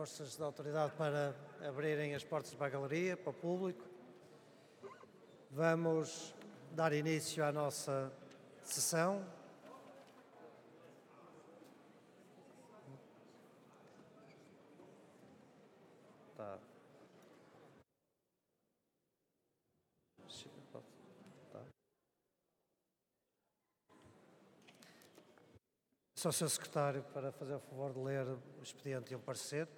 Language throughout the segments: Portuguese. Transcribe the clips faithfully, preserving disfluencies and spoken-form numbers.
forças da autoridade para abrirem as portas para a galeria, para o público. Vamos dar início à nossa sessão. Tá. Tá. Só o senhor Secretário para fazer o favor de ler o expediente e o parecer.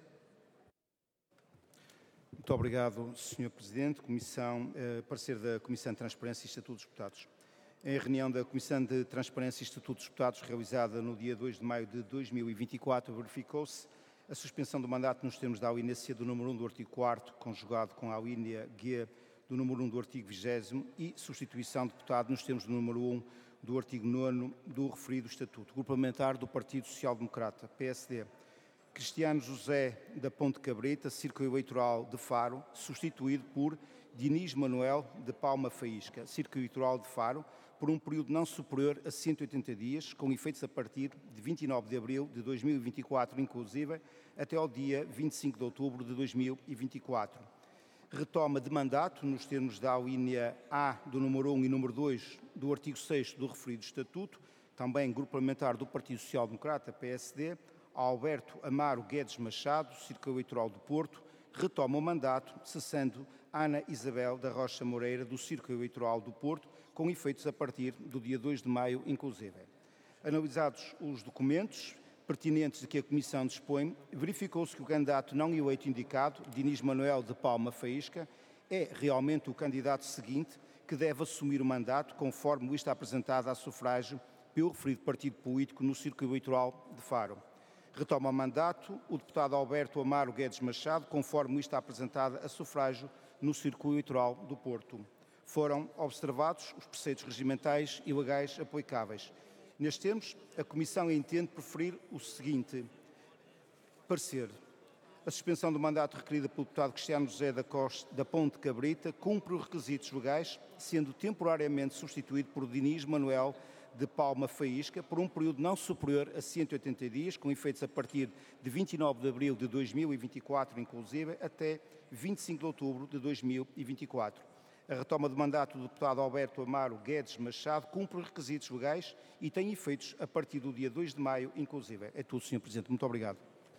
Muito obrigado, senhor Presidente. Comissão, eh, parecer da Comissão de Transparência e Estatuto dos Deputados. Em reunião da Comissão de Transparência e Estatuto dos Deputados, realizada no dia dois de maio de dois mil e vinte e quatro, verificou-se a suspensão do mandato nos termos da alínea C do número um do artigo quarto, conjugado com a alínea G do número um do artigo vigésimo e substituição de deputado nos termos do número um do artigo nono do referido Estatuto. Grupo Parlamentar do Partido Social Democrata, P S D. Cristiano José da Ponte Cabrita, Círculo Eleitoral de Faro, substituído por Diniz Manuel de Palma Faísca, Círculo Eleitoral de Faro, por um período não superior a cento e oitenta dias, com efeitos a partir de vinte e nove de abril de dois mil e vinte e quatro, inclusive, até ao dia vinte e cinco de outubro de dois mil e vinte e quatro. Retoma de mandato, nos termos da alínea A do número um e número dois do artigo sexto do referido Estatuto, também Grupo Parlamentar do Partido Social Democrata, P S D, Alberto Amaro Guedes Machado, Círculo Eleitoral do Porto, retoma o mandato, cessando Ana Isabel da Rocha Moreira, do Círculo Eleitoral do Porto, com efeitos a partir do dia dois de maio, inclusive. Analisados os documentos pertinentes de que a Comissão dispõe, verificou-se que o candidato não eleito indicado, Diniz Manuel de Palma Faísca, é realmente o candidato seguinte que deve assumir o mandato, conforme lista apresentada a sufrágio pelo referido partido político no Círculo Eleitoral de Faro. Retoma o mandato o deputado Alberto Amaro Guedes Machado, conforme lista apresentada a sufrágio no Círculo Eleitoral do Porto. Foram observados os preceitos regimentais e legais aplicáveis. Nestes termos, a Comissão entende preferir o seguinte parecer. A suspensão do mandato requerida pelo deputado Cristiano José da, Costa, da Ponte Cabrita cumpre os requisitos legais, sendo temporariamente substituído por Diniz Manuel de Palma Faísca por um período não superior a cento e oitenta dias, com efeitos a partir de vinte e nove de abril de dois mil e vinte e quatro, inclusive, até vinte e cinco de outubro de dois mil e vinte e quatro. A retoma do mandato do deputado Alberto Amaro Guedes Machado cumpre os requisitos legais e tem efeitos a partir do dia dois de maio, inclusive. É tudo, senhor Presidente. Muito obrigado.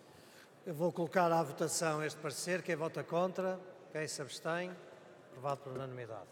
Eu vou colocar à votação este parecer. Quem vota contra? Quem se abstém? Aprovado por unanimidade.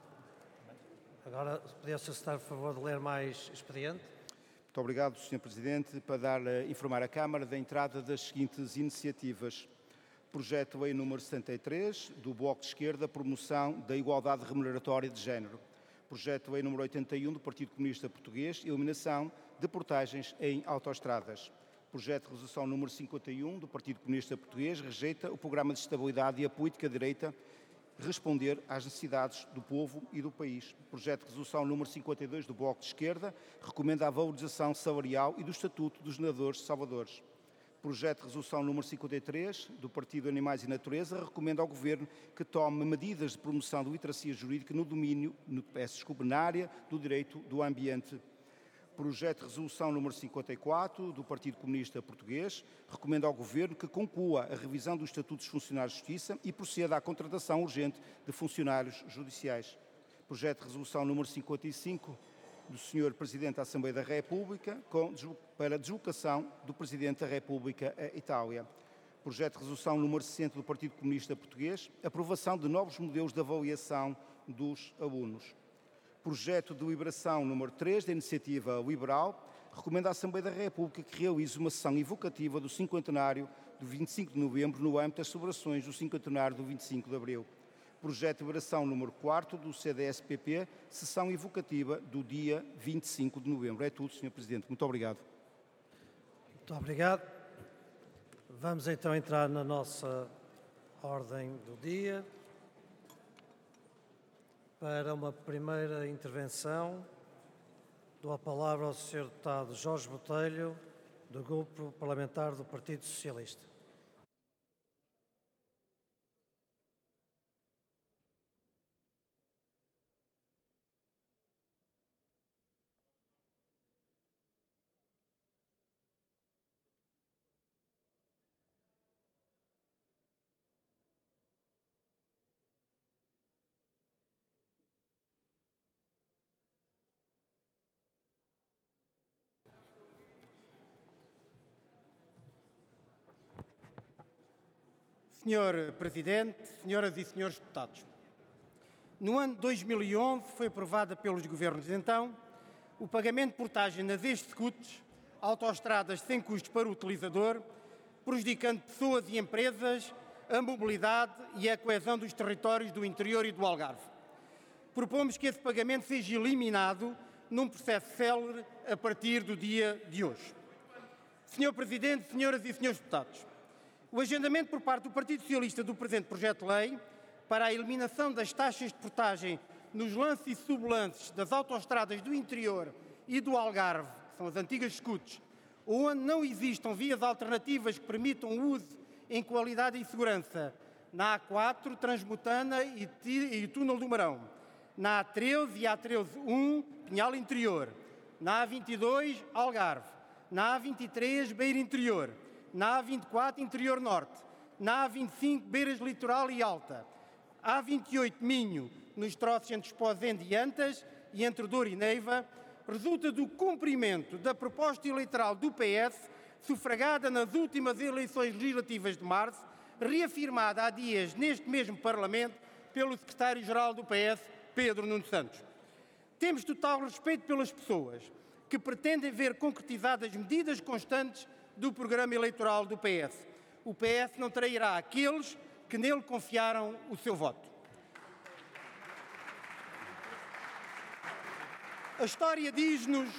Agora, podia o senhor Secretário, por favor, de ler mais expediente? Muito obrigado, senhor Presidente. Para dar, informar a Câmara da entrada das seguintes iniciativas. Projeto de Lei número setenta e três, do Bloco de Esquerda, promoção da igualdade remuneratória de género. Projeto de Lei número oitenta e um, do Partido Comunista Português, eliminação de portagens em autoestradas. Projeto de Resolução número cinquenta e um, do Partido Comunista Português, rejeita o Programa de Estabilidade e a Política de Direita responder às necessidades do povo e do país. Projeto de Resolução número cinquenta e dois, do Bloco de Esquerda, recomenda a valorização salarial e do Estatuto dos Nadadores Salvadores. Projeto de Resolução número cinquenta e três, do Partido Animais e Natureza, recomenda ao Governo que tome medidas de promoção de literacia jurídica no domínio, no, peço desculpa, na área do direito do ambiente. Projeto de Resolução número cinquenta e quatro, do Partido Comunista Português, recomenda ao Governo que conclua a revisão do Estatuto dos Funcionários de Justiça e proceda à contratação urgente de funcionários judiciais. Projeto de Resolução número cinquenta e cinco, do senhor Presidente da Assembleia da República, com, para a deslocação do Presidente da República à Itália. Projeto de Resolução número sessenta, do Partido Comunista Português, aprovação de novos modelos de avaliação dos alunos. Projeto de deliberação número três, da Iniciativa Liberal, recomenda à Assembleia da República que realize uma sessão evocativa do cinquentenário do vinte e cinco de novembro no âmbito das celebrações do cinquentenário do vinte e cinco de abril. Projeto de deliberação número quatro, do C D S P P, sessão evocativa do dia vinte e cinco de novembro. É tudo, senhor Presidente. Muito obrigado. Muito obrigado. Vamos então entrar na nossa ordem do dia. Para uma primeira intervenção, dou a palavra ao senhor Deputado Jorge Botelho, do Grupo Parlamentar do Partido Socialista. senhor Presidente, senhoras e senhores deputados, no ano de dois mil e onze foi aprovada pelos governos de então o pagamento de portagem nas ex-scuts, autoestradas sem custos para o utilizador, prejudicando pessoas e empresas, a mobilidade e a coesão dos territórios do interior e do Algarve. Propomos que esse pagamento seja eliminado num processo célere a partir do dia de hoje. senhor Presidente, senhoras e senhores deputados, o agendamento por parte do Partido Socialista do presente projeto de lei para a eliminação das taxas de portagem nos lances e sublances das autoestradas do interior e do Algarve, que são as antigas scuts, onde não existam vias alternativas que permitam o uso em qualidade e segurança, na A quatro, Transmontana e, e Túnel do Marão, na A treze e A treze um, Pinhal Interior, na A vinte e dois, Algarve, na A vinte e três, Beira Interior, na A vinte e quatro, Interior Norte, na A vinte e cinco, Beiras Litoral e Alta, A vinte e oito, Minho, nos troços entre Esposende e Antas e entre Douro e Neiva, resulta do cumprimento da proposta eleitoral do P S, sufragada nas últimas eleições legislativas de março, reafirmada há dias neste mesmo Parlamento pelo secretário-geral do P S, Pedro Nuno Santos. Temos total respeito pelas pessoas que pretendem ver concretizadas medidas constantes do programa eleitoral do P S. O P S não trairá aqueles que nele confiaram o seu voto. A história diz-nos,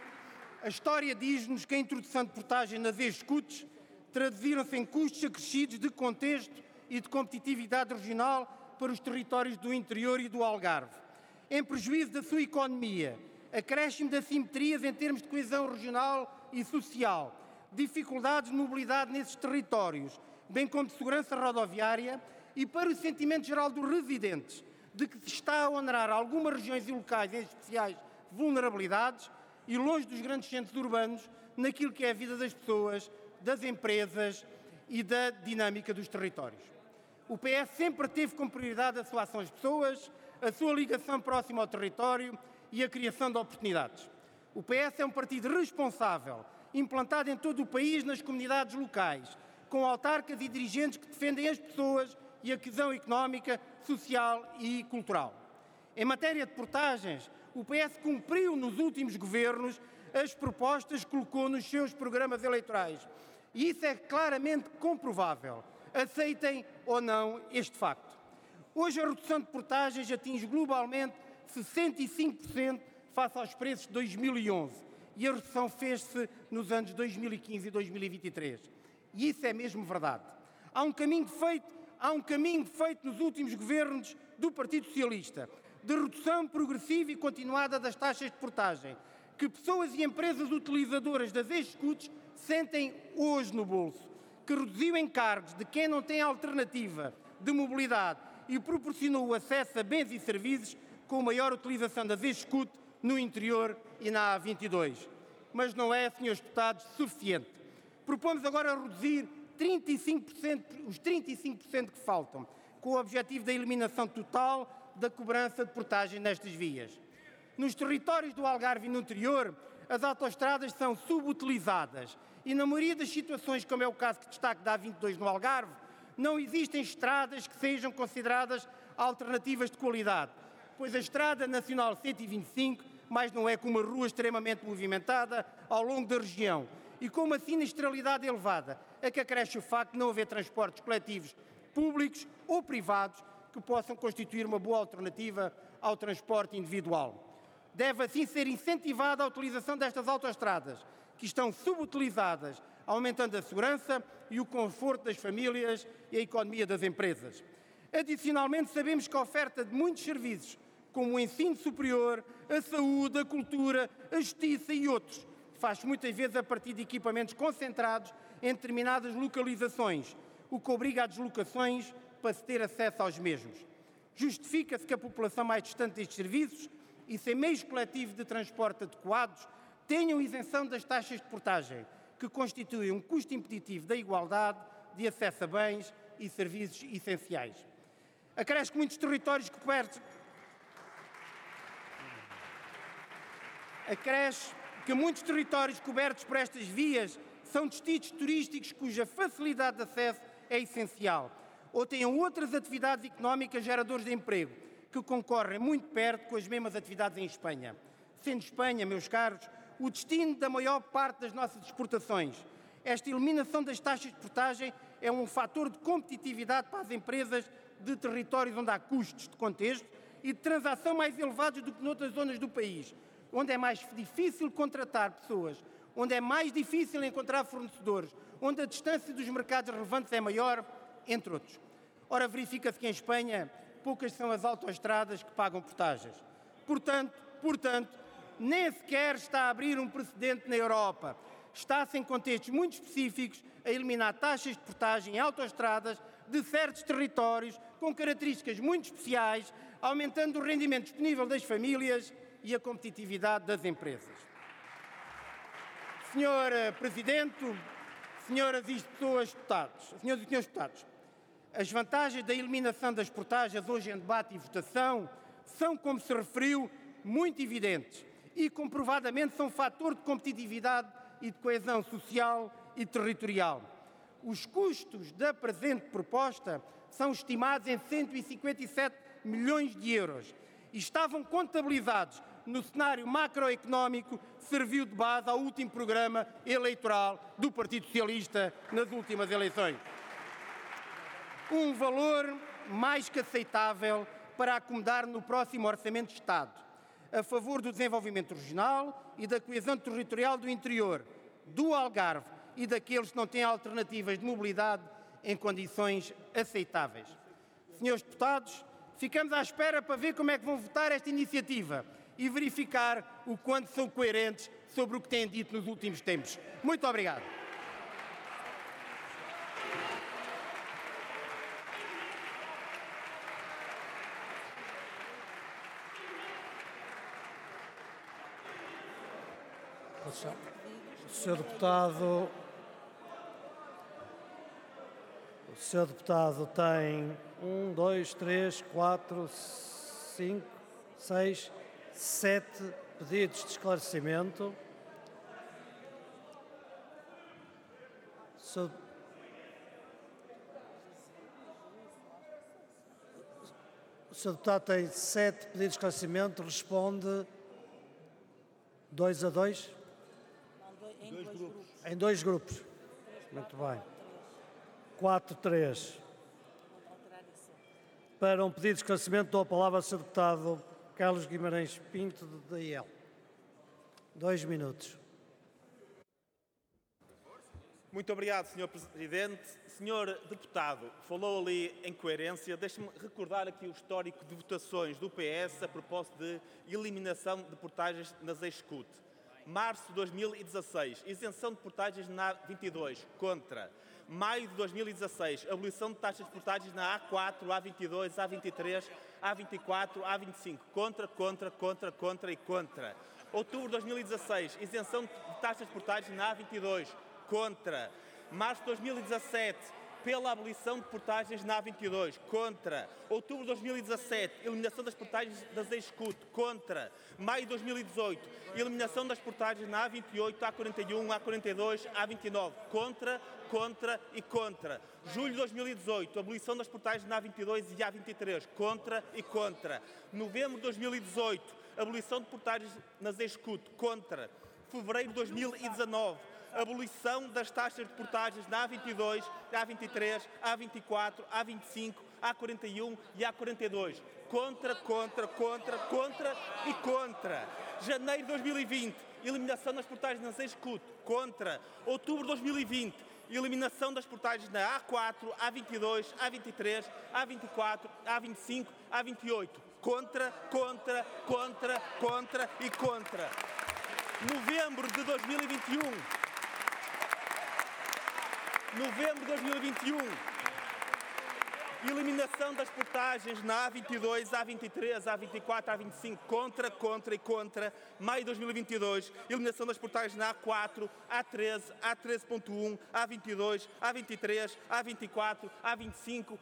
a história diz-nos que a introdução de portagem nas ex-scuts traduziram-se em custos acrescidos de contexto e de competitividade regional para os territórios do interior e do Algarve, em prejuízo da sua economia, acréscimo de assimetrias em termos de coesão regional e social, dificuldades de mobilidade nesses territórios, bem como de segurança rodoviária, e para o sentimento geral dos residentes de que se está a onerar algumas regiões e locais em especiais vulnerabilidades e longe dos grandes centros urbanos naquilo que é a vida das pessoas, das empresas e da dinâmica dos territórios. O P S sempre teve como prioridade a sua ação às pessoas, a sua ligação próxima ao território e a criação de oportunidades. O P S é um partido responsável, implantado em todo o país nas comunidades locais, com autarcas e dirigentes que defendem as pessoas e a coesão económica, social e cultural. Em matéria de portagens, o P S cumpriu nos últimos governos as propostas que colocou nos seus programas eleitorais. E isso é claramente comprovável. Aceitem ou não este facto. Hoje a redução de portagens atinge globalmente sessenta e cinco por cento face aos preços de dois mil e onze. E a redução fez-se nos anos dois mil e quinze e dois mil e vinte e três. E isso é mesmo verdade. Há um caminho feito, há um caminho feito nos últimos governos do Partido Socialista, de redução progressiva e continuada das taxas de portagem, que pessoas e empresas utilizadoras das ex-scuts sentem hoje no bolso, que reduziu encargos de quem não tem alternativa de mobilidade e proporcionou o acesso a bens e serviços com maior utilização das ex-scut no interior e na A vinte e dois. Mas não é, senhores deputados, suficiente. Propomos agora reduzir trinta e cinco por cento, os trinta e cinco por cento que faltam, com o objetivo da eliminação total da cobrança de portagem nestas vias. Nos territórios do Algarve e no interior, as autoestradas são subutilizadas e, na maioria das situações, como é o caso que destaque da A vinte e dois no Algarve, não existem estradas que sejam consideradas alternativas de qualidade, pois a Estrada Nacional cento e vinte e cinco mais não é que uma rua extremamente movimentada ao longo da região e com uma sinistralidade elevada, a que acresce o facto de não haver transportes coletivos públicos ou privados que possam constituir uma boa alternativa ao transporte individual. Deve assim ser incentivada a utilização destas autoestradas, que estão subutilizadas, aumentando a segurança e o conforto das famílias e a economia das empresas. Adicionalmente, sabemos que a oferta de muitos serviços, como o ensino superior, a saúde, a cultura, a justiça e outros, faz muitas vezes a partir de equipamentos concentrados em determinadas localizações, o que obriga a deslocações para se ter acesso aos mesmos. Justifica-se que a população mais distante destes serviços e sem meios coletivos de transporte adequados tenham isenção das taxas de portagem, que constituem um custo impeditivo da igualdade de acesso a bens e serviços essenciais. Acresce que muitos territórios cobertos... Acresce que muitos territórios cobertos por estas vias são destinos turísticos cuja facilidade de acesso é essencial, ou tenham outras atividades económicas geradoras de emprego, que concorrem muito perto com as mesmas atividades em Espanha. Sendo Espanha, meus caros, o destino da maior parte das nossas exportações. Esta eliminação das taxas de portagem é um fator de competitividade para as empresas de territórios onde há custos de contexto e de transação mais elevados do que noutras zonas do país, onde é mais difícil contratar pessoas, onde é mais difícil encontrar fornecedores, onde a distância dos mercados relevantes é maior, entre outros. Ora, verifica-se que em Espanha poucas são as autoestradas que pagam portagens. Portanto, portanto, nem sequer está a abrir um precedente na Europa. Está-se em contextos muito específicos a eliminar taxas de portagem em autoestradas de certos territórios com características muito especiais, aumentando o rendimento disponível das famílias e a competitividade das empresas. Senhor Presidente, senhoras e senhores deputados, senhoras e senhores deputados, as vantagens da eliminação das portagens hoje em debate e votação são, como se referiu, muito evidentes e comprovadamente são fator de competitividade e de coesão social e territorial. Os custos da presente proposta são estimados em cento e cinquenta e sete milhões de euros e estavam contabilizados no cenário macroeconómico que serviu de base ao último programa eleitoral do Partido Socialista nas últimas eleições. Um valor mais que aceitável para acomodar no próximo Orçamento de Estado, a favor do desenvolvimento regional e da coesão territorial do interior, do Algarve e daqueles que não têm alternativas de mobilidade em condições aceitáveis. Senhores deputados, ficamos à espera para ver como é que vão votar esta iniciativa e verificar o quanto são coerentes sobre o que têm dito nos últimos tempos. Muito obrigado. O senhor Deputado, o senhor Deputado tem um, dois, três, quatro, cinco, seis, sete pedidos de esclarecimento. O senhor, o senhor Deputado tem sete pedidos de esclarecimento, responde dois a dois? Em dois grupos. Em dois grupos. Muito bem. quatro, três. Para um pedido de esclarecimento, dou a palavra ao senhor Deputado Carlos Guimarães Pinto, da I E L. Dois minutos. Muito obrigado, senhor Presidente. senhor Deputado, falou ali em coerência. Deixe-me recordar aqui o histórico de votações do P S a propósito de eliminação de portagens nas Execute. Março de dois mil e dezasseis, isenção de portagens na A vinte e dois, contra. Maio de dois mil e dezasseis, abolição de taxas de portagens na A quatro, A vinte e dois, A vinte e três, A vinte e quatro, A vinte e cinco, contra, contra, contra, contra e contra. Outubro de dois mil e dezasseis, isenção de taxas de portagens na A vinte e dois, contra. Março de dois mil e dezassete, pela abolição de portagens na A vinte e dois, contra. Outubro de dois mil e dezassete, eliminação das portagens das Execute, contra. Maio de dois mil e dezoito, eliminação das portagens na A vinte e oito, A quarenta e um, A quarenta e dois, A vinte e nove, contra, contra e contra. Julho de dois mil e dezoito, abolição das portagens na A vinte e dois e A vinte e três, contra e contra. Novembro de dois mil e dezoito, abolição de portagens nas Execute, contra. Fevereiro de dois mil e dezanove, abolição das taxas de portagens na A vinte e dois, A vinte e três, A vinte e quatro, A vinte e cinco, A quarenta e um e A quarenta e dois. Contra, contra, contra, contra e contra. Janeiro de dois mil e vinte, eliminação das portagens nas Execute, contra. Outubro de dois mil e vinte, eliminação das portagens na A quatro, A vinte e dois, A vinte e três, A vinte e quatro, A vinte e cinco, A vinte e oito. Contra, contra, contra, contra e contra. Novembro de dois mil e vinte e um. Novembro de dois mil e vinte e um, eliminação das portagens na A vinte e dois, A vinte e três, A vinte e quatro, A vinte e cinco, contra, contra e contra. Maio de dois mil e vinte e dois, eliminação das portagens na A quatro, A treze, A treze ponto um, A vinte e dois, A vinte e três, A vinte e quatro, A vinte e cinco,